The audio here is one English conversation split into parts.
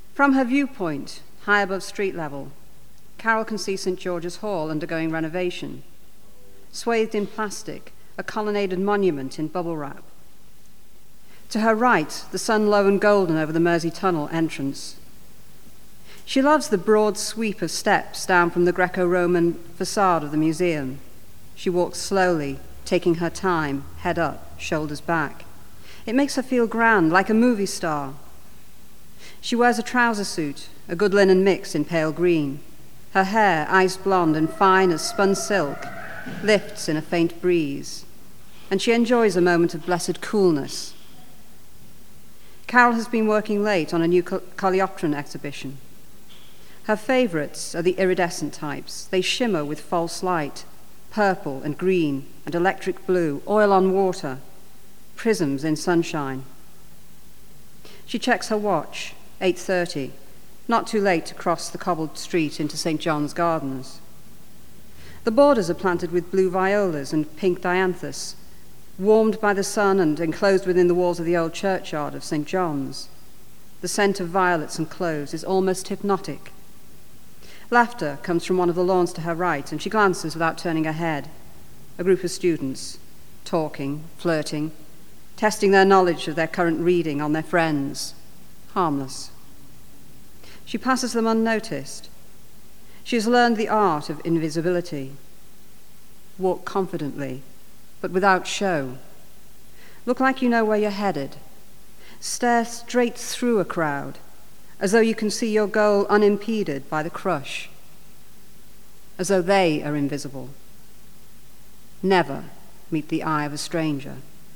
From her viewpoint, high above street level, Carol can see St. George's Hall undergoing renovation. Swathed in plastic, a colonnaded monument in bubble wrap. To her right, the sun low and golden over the Mersey Tunnel entrance. She loves the broad sweep of steps down from the Greco-Roman facade of the museum. She walks slowly, taking her time, head up, shoulders back. It makes her feel grand, like a movie star. She wears a trouser suit, a good linen mix in pale green. Her hair, ice blonde and fine as spun silk, lifts in a faint breeze, and she enjoys a moment of blessed coolness. Carol has been working late on a new coleopteren exhibition. Her favorites are the iridescent types. They shimmer with false light, purple and green and electric blue, oil on water, prisms in sunshine. She checks her watch, 8:30, not too late to cross the cobbled street into St. John's Gardens. The borders are planted with blue violas and pink dianthus, warmed by the sun and enclosed within the walls of the old churchyard of St. John's. The scent of violets and cloves is almost hypnotic. Laughter comes from one of the lawns to her right, and she glances without turning her head. A group of students, talking, flirting, testing their knowledge of their current reading on their friends. Harmless. She passes them unnoticed. She has learned the art of invisibility. Walk confidently, but without show. Look like you know where you're headed. Stare straight through a crowd, as though you can see your goal unimpeded by the crush, as though they are invisible. Never meet the eye of a stranger.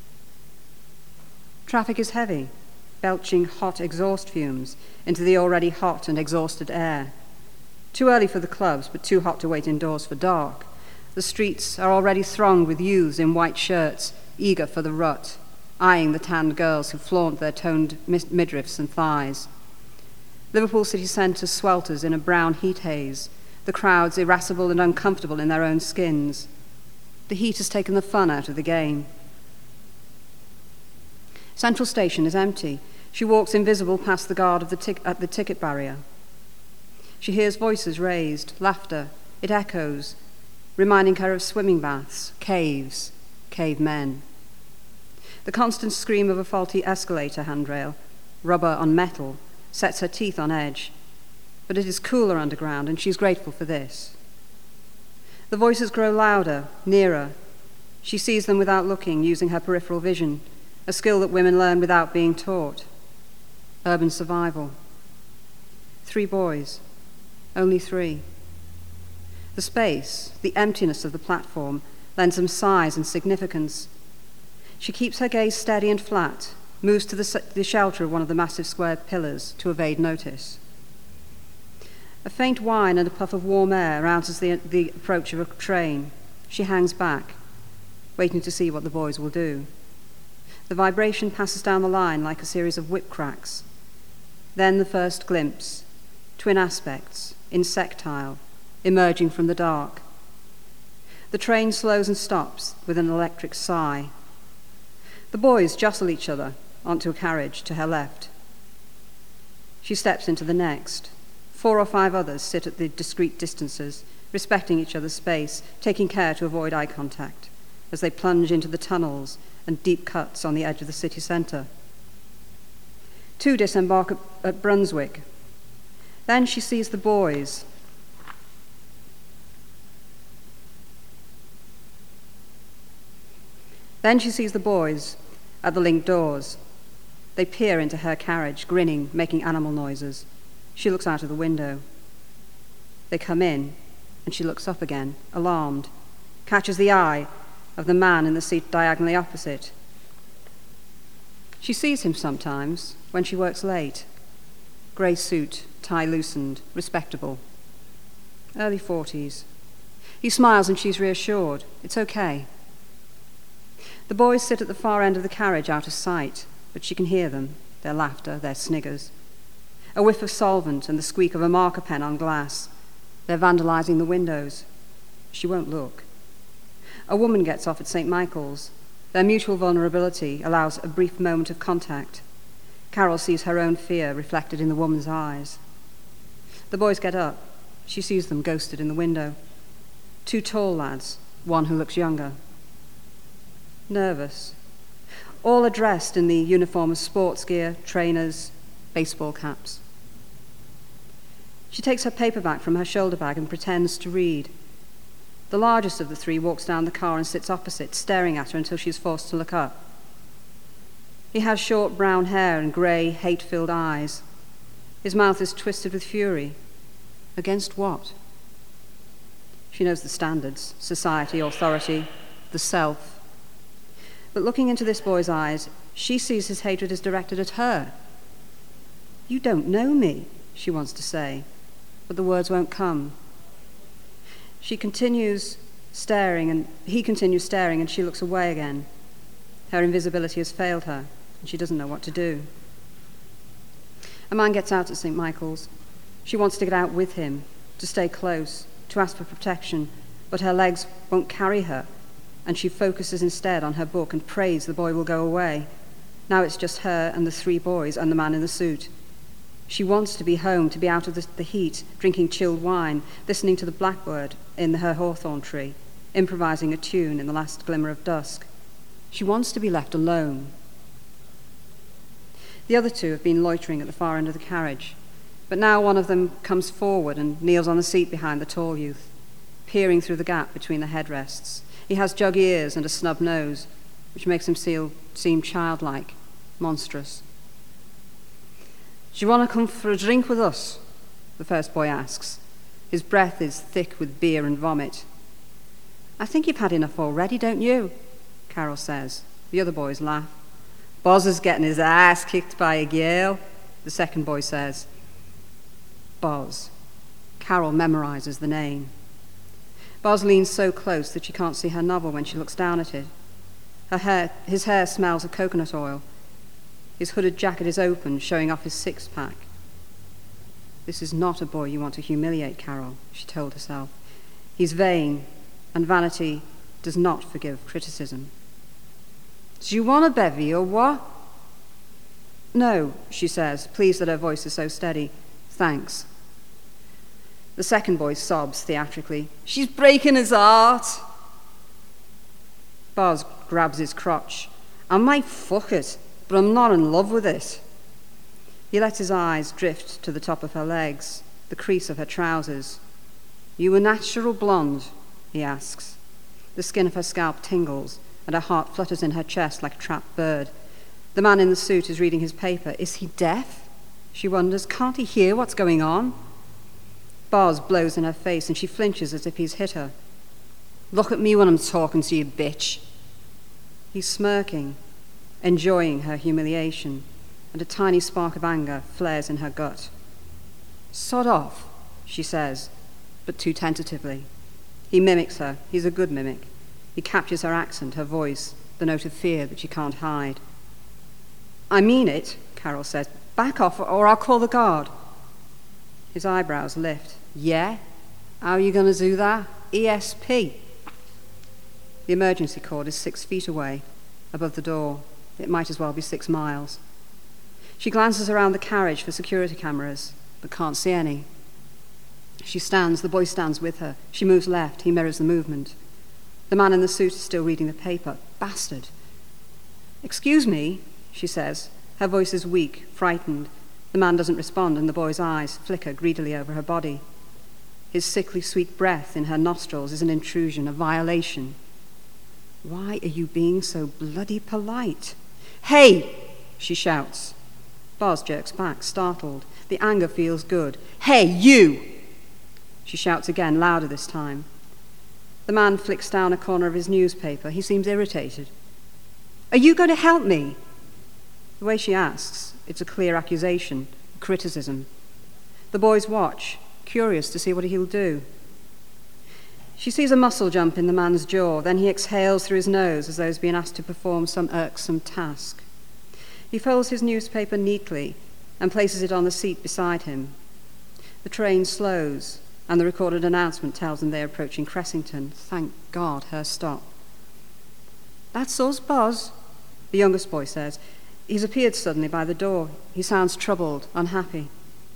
Traffic is heavy, belching hot exhaust fumes into the already hot and exhausted air. Too early for the clubs, but too hot to wait indoors for dark. The streets are already thronged with youths in white shirts, eager for the rut, eyeing the tanned girls who flaunt their toned midriffs and thighs. Liverpool city centre swelters in a brown heat haze, the crowds irascible and uncomfortable in their own skins. The heat has taken the fun out of the game. Central Station is empty. She walks invisible past the guard at the ticket barrier. She hears voices raised, laughter. It echoes, reminding her of swimming baths, caves, cavemen. The constant scream of a faulty escalator handrail, rubber on metal, sets her teeth on edge. But it is cooler underground, and she's grateful for this. The voices grow louder, nearer. She sees them without looking, using her peripheral vision, a skill that women learn without being taught. Urban survival. 3 boys. Only 3. The space, the emptiness of the platform, lends them size and significance. She keeps her gaze steady and flat, moves to the shelter of one of the massive square pillars to evade notice. A faint whine and a puff of warm air announces the approach of a train. She hangs back, waiting to see what the boys will do. The vibration passes down the line like a series of whip cracks. Then the first glimpse, twin aspects, insectile, emerging from the dark. The train slows and stops with an electric sigh. The boys jostle each other onto a carriage to her left. She steps into the next. 4 or 5 others sit at the discreet distances, respecting each other's space, taking care to avoid eye contact as they plunge into the tunnels and deep cuts on the edge of the city centre. 2 disembark at Brunswick. Then she sees the boys. At the linked doors. They peer into her carriage, grinning, making animal noises. She looks out of the window. They come in, and she looks up again, alarmed, catches the eye of the man in the seat diagonally opposite. She sees him sometimes when she works late. Grey suit, tie loosened, respectable. Early 40s. He smiles and she's reassured. It's okay. The boys sit at the far end of the carriage out of sight, but she can hear them, their laughter, their sniggers. A whiff of solvent and the squeak of a marker pen on glass. They're vandalizing the windows. She won't look. A woman gets off at St. Michael's. Their mutual vulnerability allows a brief moment of contact. Carol sees her own fear reflected in the woman's eyes. The boys get up. She sees them ghosted in the window. 2 tall lads, one who looks younger. Nervous. All are dressed in the uniform of sports gear, trainers, baseball caps. She takes her paperback from her shoulder bag and pretends to read. The largest of the 3 walks down the car and sits opposite, staring at her until she's forced to look up. He has short brown hair and grey, hate-filled eyes. His mouth is twisted with fury. Against what? She knows the standards: society, authority, the self. But looking into this boy's eyes, she sees his hatred is directed at her. "You don't know me," she wants to say, but the words won't come. He continues staring, and she looks away again. Her invisibility has failed her, and she doesn't know what to do. A man gets out at St. Michael's. She wants to get out with him, to stay close, to ask for protection, but her legs won't carry her, and she focuses instead on her book and prays the boy will go away. Now it's just her and the 3 boys and the man in the suit. She wants to be home, to be out of the heat, drinking chilled wine, listening to the blackbird in her hawthorn tree, improvising a tune in the last glimmer of dusk. She wants to be left alone. The other 2 have been loitering at the far end of the carriage, but now one of them comes forward and kneels on the seat behind the tall youth, peering through the gap between the headrests. He has jug ears and a snub nose, which makes him seem childlike, monstrous. "Do you want to come for a drink with us?" the first boy asks. His breath is thick with beer and vomit. "I think you've had enough already, don't you?" Carol says. The other boys laugh. "Boz is getting his ass kicked by a girl," the second boy says. Boz. Carol memorizes the name. Boz leans so close that she can't see her novel when she looks down at it. His hair smells of coconut oil. His hooded jacket is open, showing off his 6-pack. "This is not a boy you want to humiliate, Carol," she told herself. "He's vain, and vanity does not forgive criticism." "Do you want a bevy or what?" "No," she says, pleased that her voice is so steady. "Thanks." The second boy sobs theatrically. "She's breaking his heart." Boz grabs his crotch. "I might fuck it, but I'm not in love with it." He lets his eyes drift to the top of her legs, the crease of her trousers. "You a natural blonde?" he asks. The skin of her scalp tingles, and her heart flutters in her chest like a trapped bird. The man in the suit is reading his paper. Is he deaf? She wonders. Can't he hear what's going on? Boz blows in her face, and she flinches as if he's hit her. "Look at me when I'm talking to you, bitch." He's smirking, enjoying her humiliation, and a tiny spark of anger flares in her gut. "Sod off," she says, but too tentatively. He mimics her. He's a good mimic. He captures her accent, her voice, the note of fear that she can't hide. "I mean it," Carol says. "Back off or I'll call the guard." His eyebrows lift. "Yeah? How are you going to do that? ESP." The emergency cord is 6 feet away, above the door. It might as well be 6 miles. She glances around the carriage for security cameras, but can't see any. She stands, the boy stands with her. She moves left, he mirrors the movement. The man in the suit is still reading the paper. Bastard. "Excuse me," she says. Her voice is weak, frightened. The man doesn't respond, and the boy's eyes flicker greedily over her body. His sickly sweet breath in her nostrils is an intrusion, a violation. Why are you being so bloody polite? "Hey!" she shouts. Boz jerks back, startled. The anger feels good. "Hey, you!" She shouts again, louder this time. The man flicks down a corner of his newspaper. He seems irritated. "Are you going to help me?" The way she asks, it's a clear accusation, a criticism. The boys watch, curious to see what he'll do. She sees a muscle jump in the man's jaw, then he exhales through his nose as though he's being asked to perform some irksome task. He folds his newspaper neatly and places it on the seat beside him. The train slows, and the recorded announcement tells them they're approaching Cressington. Thank God, her stop. "That's us, Boz," the youngest boy says. He's appeared suddenly by the door. He sounds troubled, unhappy.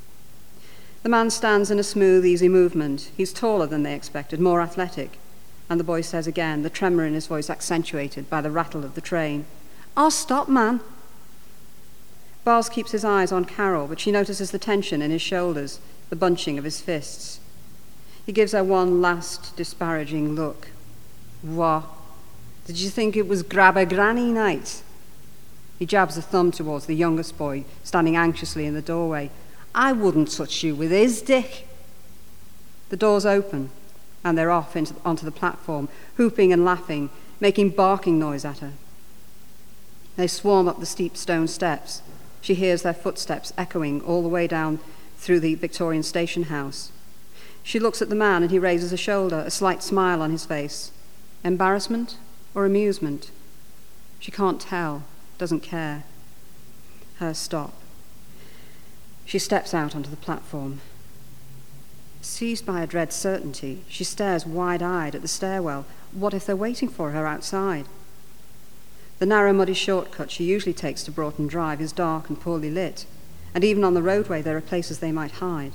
The man stands in a smooth, easy movement. He's taller than they expected, more athletic. And the boy says again, the tremor in his voice accentuated by the rattle of the train, "Oh, stop, man." Bars keeps his eyes on Carol, but she notices the tension in his shoulders, the bunching of his fists. He gives her one last disparaging look. "What? Did you think it was grab-a-granny night?" He jabs a thumb towards the youngest boy, standing anxiously in the doorway. "I wouldn't touch you with his dick." The doors open, and they're off onto the platform, whooping and laughing, making barking noise at her. They swarm up the steep stone steps. She hears their footsteps echoing all the way down through the Victorian station house. She looks at the man, and he raises a shoulder, a slight smile on his face. Embarrassment or amusement? She can't tell, doesn't care. Her stop. She steps out onto the platform. Seized by a dread certainty, she stares wide-eyed at the stairwell. What if they're waiting for her outside? The narrow, muddy shortcut she usually takes to Broughton Drive is dark and poorly lit, and even on the roadway there are places they might hide.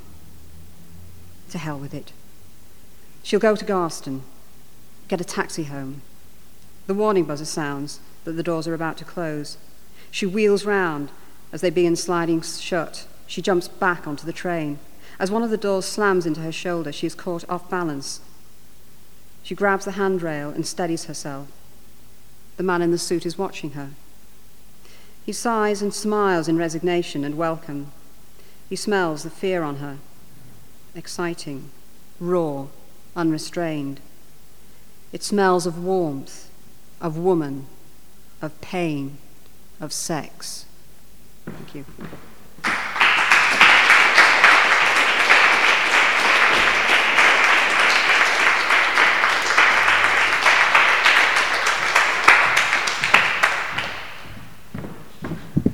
To hell with it. She'll go to Garston, get a taxi home. The warning buzzer sounds that the doors are about to close. She wheels round as they begin sliding shut. She jumps back onto the train. As one of the doors slams into her shoulder, she is caught off balance. She grabs the handrail and steadies herself. The man in the suit is watching her. He sighs and smiles in resignation and welcome. He smells the fear on her. Exciting, raw, unrestrained. It smells of warmth, of woman, of pain, of sex. Thank you.